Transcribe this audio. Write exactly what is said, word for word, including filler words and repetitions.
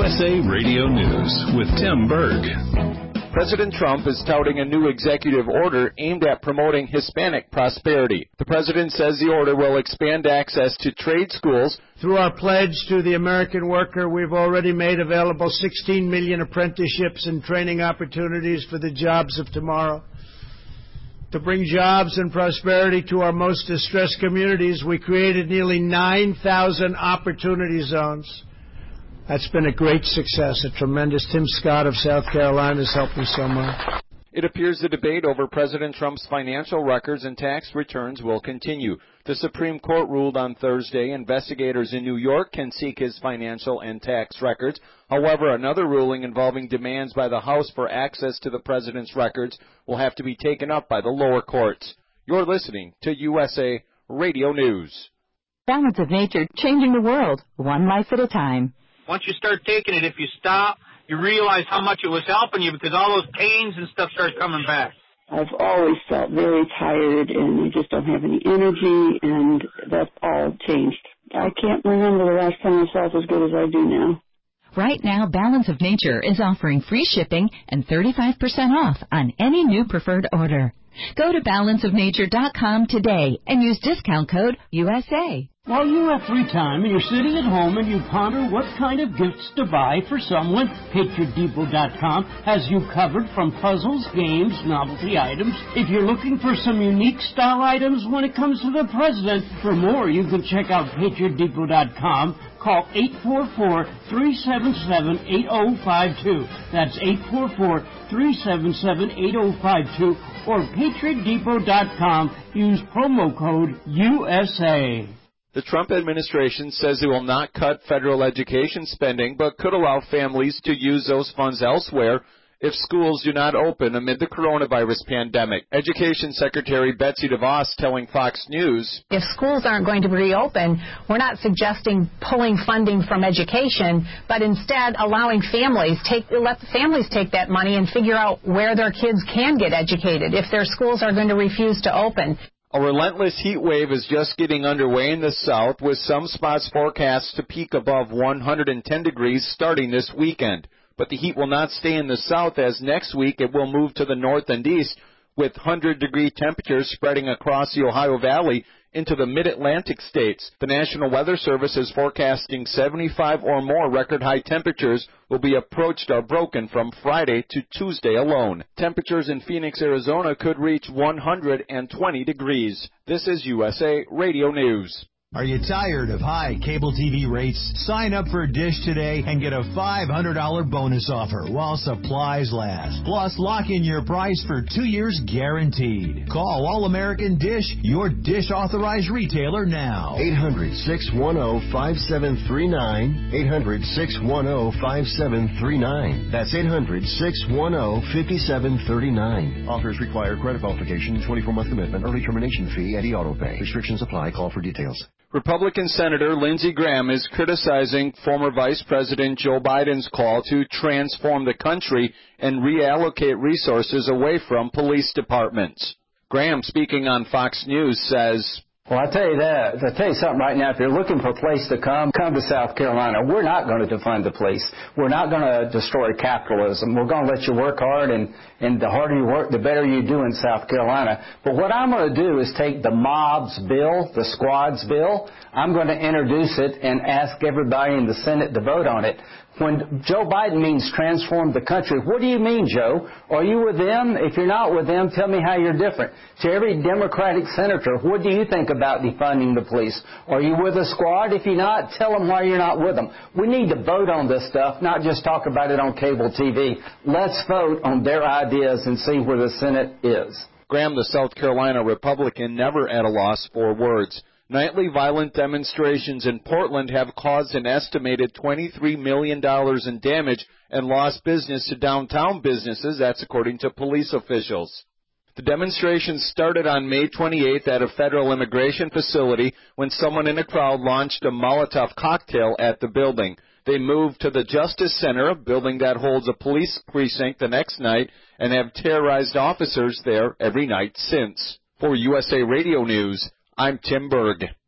U S A Radio News with Tim Berg. President Trump is touting a new executive order aimed at promoting Hispanic prosperity. The president says the order will expand access to trade schools. Through our pledge to the American worker, we've already made available sixteen million apprenticeships and training opportunities for the jobs of tomorrow. To bring jobs and prosperity to our most distressed communities, we created nearly nine thousand opportunity zones. That's been a great success, a tremendous. Tim Scott of South Carolina has helped me so much. It appears the debate over President Trump's financial records and tax returns will continue. The Supreme Court ruled on Thursday investigators in New York can seek his financial and tax records. However, another ruling involving demands by the House for access to the president's records will have to be taken up by the lower courts. You're listening to U S A Radio News. Balance of Nature, changing the world, one life at a time. Once you start taking it, if you stop, you realize how much it was helping you because all those pains and stuff start coming back. I've always felt very tired and you just don't have any energy, and that's all changed. I can't remember the last time I felt as good as I do now. Right now, Balance of Nature is offering free shipping and thirty-five percent off on any new preferred order. Go to balance of nature dot com today and use discount code U S A. While you have free time and you're sitting at home and you ponder what kind of gifts to buy for someone, Patriot Depot dot com has you covered from puzzles, games, novelty items. If you're looking for some unique style items when it comes to the president, for more you can check out Patriot Depot dot com. Call eight four four, three seven seven, eight zero five two. That's eight four four, three seven seven, eight zero five two or Patriot Depot dot com. Use promo code U S A. The Trump administration says it will not cut federal education spending, but could allow families to use those funds elsewhere if schools do not open amid the coronavirus pandemic. Education Secretary Betsy DeVos telling Fox News, if schools aren't going to reopen, we're not suggesting pulling funding from education, but instead allowing families take let the families take that money and figure out where their kids can get educated if their schools are going to refuse to open. A relentless heat wave is just getting underway in the south, with some spots forecast to peak above one hundred ten degrees starting this weekend. But the heat will not stay in the south, as next week it will move to the north and east, with one hundred degree temperatures spreading across the Ohio Valley into the mid-Atlantic states. The National Weather Service is forecasting seventy-five or more record-high temperatures will be approached or broken from Friday to Tuesday alone. Temperatures in Phoenix, Arizona could reach one hundred twenty degrees. This is U S A Radio News. Are you tired of high cable T V rates? Sign up for Dish today and get a five hundred dollars bonus offer while supplies last. Plus, lock in your price for two years guaranteed. Call All-American Dish, your Dish authorized retailer now. eight hundred, six one zero, five seven three nine. eight hundred, six one zero, five seven three nine. That's eight hundred, six one zero, five seven three nine. Offers require credit qualification, twenty-four month commitment, early termination fee, and e-auto pay. Restrictions apply. Call for details. Republican Senator Lindsey Graham is criticizing former Vice President Joe Biden's call to transform the country and reallocate resources away from police departments. Graham, speaking on Fox News, says, well, I tell you that. I tell you something right now. If you're looking for a place to come, come to South Carolina. We're not going to defund the police. We're not going to destroy capitalism. We're going to let you work hard, and, and the harder you work, the better you do in South Carolina. But what I'm going to do is take the mob's bill, the squad's bill. I'm going to introduce it and ask everybody in the Senate to vote on it. When Joe Biden means transform the country, what do you mean, Joe? Are you with them? If you're not with them, tell me how you're different. To every Democratic senator, what do you think about defunding the police? Are you with the squad? If you're not, tell them why you're not with them. We need to vote on this stuff, not just talk about it on cable T V. Let's vote on their ideas and see where the Senate is. Graham, the South Carolina Republican, never at a loss for words. Nightly violent demonstrations in Portland have caused an estimated twenty-three million dollars in damage and lost business to downtown businesses, that's according to police officials. The demonstrations started on May twenty-eighth at a federal immigration facility when someone in a crowd launched a Molotov cocktail at the building. They moved to the Justice Center, a building that holds a police precinct, the next night, and have terrorized officers there every night since. For U S A Radio News, I'm Tim Berg.